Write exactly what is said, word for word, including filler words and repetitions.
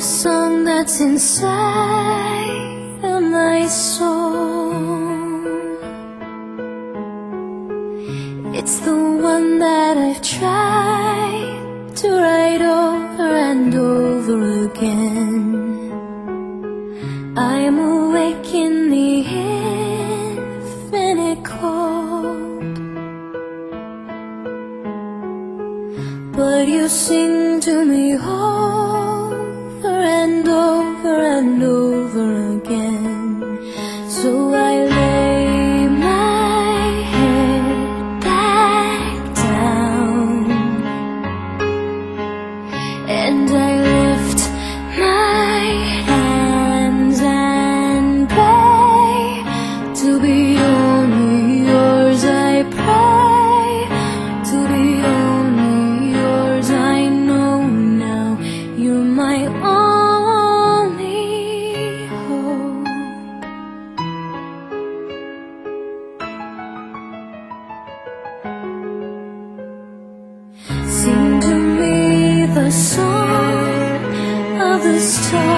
song that's inside of my soul. It's the one that I've tried to write over and over again. I'm awake in the infinite cold, but you sing to me over and over and over again. So I lay my head back down and I lift my hands and pray to be only yours. I pray to be only yours. I know now you're my only hope. Sing to me the song of the stars.